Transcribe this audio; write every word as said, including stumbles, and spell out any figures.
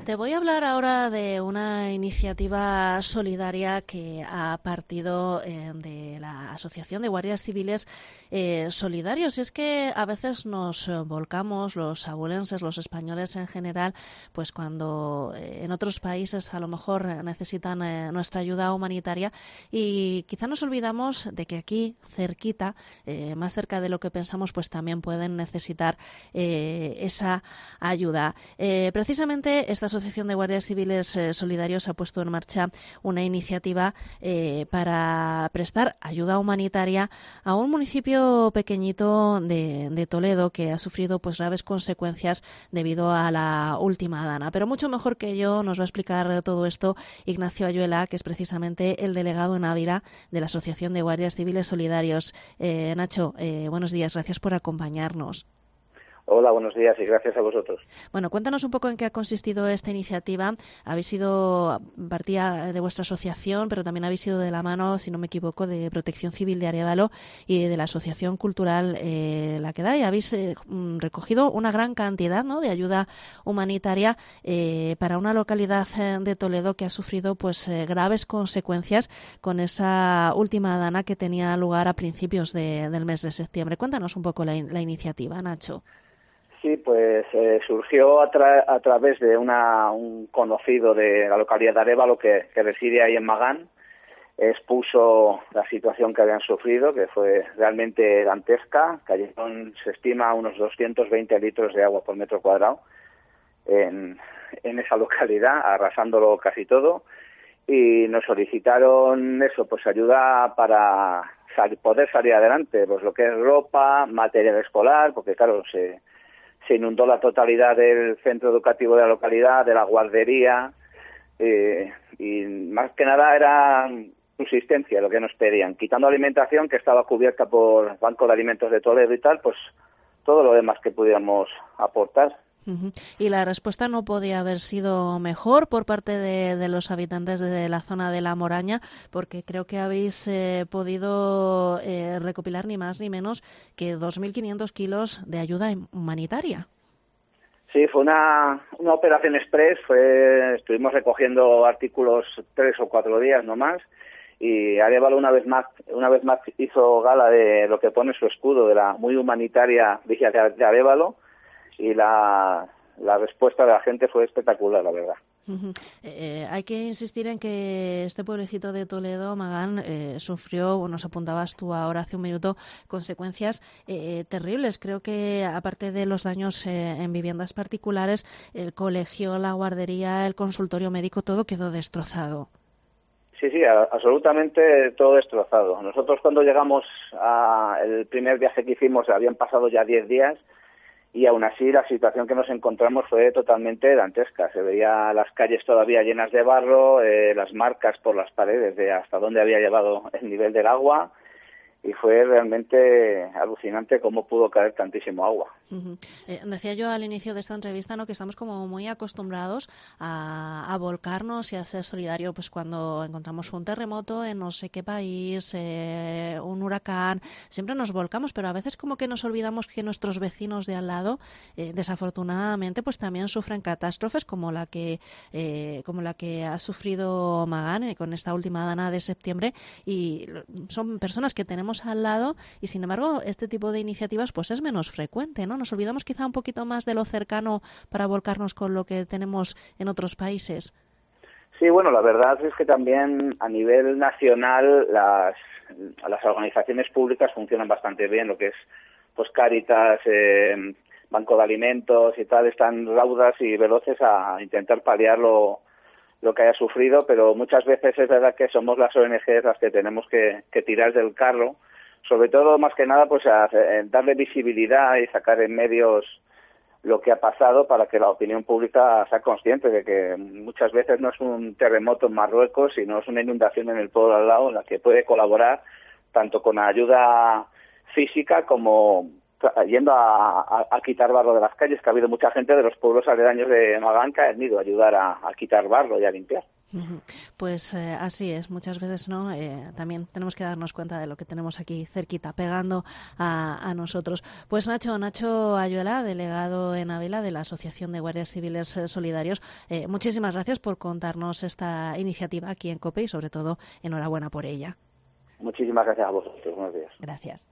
Te voy a hablar ahora de una iniciativa solidaria que ha partido eh, de la Asociación de Guardias Civiles eh, Solidarios. Y es que a veces nos volcamos, los abulenses, los españoles en general, pues cuando eh, en otros países a lo mejor necesitan eh, nuestra ayuda humanitaria, y quizá nos olvidamos de que aquí, cerquita, eh, más cerca de lo que pensamos, pues también pueden necesitar eh, esa ayuda. Eh, precisamente esta Asociación de Guardias Civiles eh, Solidarios ha puesto en marcha una iniciativa eh, para prestar ayuda humanitaria a un municipio pequeñito de, de Toledo que ha sufrido pues graves consecuencias debido a la última dana. Pero mucho mejor que yo nos va a explicar todo esto Ignacio Ayuela, que es precisamente el delegado en Ávila de la Asociación de Guardias Civiles Solidarios. Eh, Nacho, eh, buenos días, gracias por acompañarnos. Hola, buenos días y gracias a vosotros. Bueno, cuéntanos un poco en qué ha consistido esta iniciativa. Habéis sido, partía de vuestra asociación, pero también habéis sido de la mano, si no me equivoco, de Protección Civil de Arévalo y de la Asociación Cultural eh, La Queda, y habéis eh, recogido una gran cantidad, ¿no?, de ayuda humanitaria eh, para una localidad de Toledo que ha sufrido pues eh, graves consecuencias con esa última dana que tenía lugar a principios de, del mes de septiembre. Cuéntanos un poco la, la iniciativa, Nacho. Sí, pues eh, surgió a, tra- a través de una, un conocido de la localidad de Arévalo que, que reside ahí en Magán. Expuso la situación que habían sufrido, que fue realmente dantesca. Cayeron, se estima, unos doscientos veinte litros de agua por metro cuadrado en, en esa localidad, arrasándolo casi todo. Y nos solicitaron eso, pues ayuda para sal- poder salir adelante, pues lo que es ropa, material escolar, porque claro, se... se inundó la totalidad del centro educativo de la localidad, de la guardería, eh, y más que nada era subsistencia lo que nos pedían. Quitando alimentación, que estaba cubierta por Banco de Alimentos de Toledo y tal, pues todo lo demás que pudiéramos aportar. Uh-huh. Y la respuesta no podía haber sido mejor por parte de, de los habitantes de la zona de La Moraña, porque creo que habéis eh, podido eh, recopilar ni más ni menos que dos mil quinientos kilos de ayuda humanitaria. Sí, fue una, una operación express. Fue, estuvimos recogiendo artículos tres o cuatro días no más, y Arévalo una vez más una vez más hizo gala de lo que pone su escudo, de la muy humanitaria Villa de Arévalo. Y la, la respuesta de la gente fue espectacular, la verdad. Uh-huh. Eh, hay que insistir en que este pueblecito de Toledo, Magán, eh, sufrió, nos apuntabas tú ahora hace un minuto, consecuencias eh, terribles. Creo que aparte de los daños eh, en viviendas particulares, el colegio, la guardería, el consultorio médico, todo quedó destrozado. Sí, sí, a, absolutamente todo destrozado. Nosotros cuando llegamos a el primer viaje que hicimos, habían pasado ya diez días, y aún así la situación que nos encontramos fue totalmente dantesca. Se veía las calles todavía llenas de barro, eh, las marcas por las paredes de hasta dónde había llevado el nivel del agua, y fue realmente alucinante cómo pudo caer tantísimo agua. Uh-huh. Eh, decía yo al inicio de esta entrevista, ¿no?, que estamos como muy acostumbrados a, a volcarnos y a ser solidarios pues cuando encontramos un terremoto en no sé qué país, eh, un huracán, siempre nos volcamos, pero a veces como que nos olvidamos que nuestros vecinos de al lado eh, desafortunadamente pues también sufren catástrofes como la que eh, como la que ha sufrido Magán eh, con esta última dana de septiembre, y son personas que tenemos al lado, y sin embargo este tipo de iniciativas pues es menos frecuente, ¿no? Nos olvidamos quizá un poquito más de lo cercano para volcarnos con lo que tenemos en otros países. Sí, bueno, la verdad es que también a nivel nacional las, las organizaciones públicas funcionan bastante bien, lo que es pues Cáritas, eh, Banco de Alimentos y tal, están raudas y veloces a intentar paliar lo, lo que haya sufrido, pero muchas veces es verdad que somos las O N Ges las que tenemos que, que tirar del carro, sobre todo más que nada pues a, a darle visibilidad y sacar en medios lo que ha pasado para que la opinión pública sea consciente de que muchas veces no es un terremoto en Marruecos, sino es una inundación en el pueblo al lado en la que puede colaborar tanto con ayuda física como yendo a, a, a quitar barro de las calles, que ha habido mucha gente de los pueblos aledaños de Magán que ha ido a ayudar a, a quitar barro y a limpiar. Pues eh, así es, muchas veces no eh, también tenemos que darnos cuenta de lo que tenemos aquí cerquita, pegando a, a nosotros. Pues Nacho, Nacho Ayuela, delegado en Ávila de la Asociación de Guardias Civiles eh, Solidarios, eh, muchísimas gracias por contarnos esta iniciativa aquí en COPE y sobre todo enhorabuena por ella. Muchísimas gracias a vosotros. Buenos días. Gracias.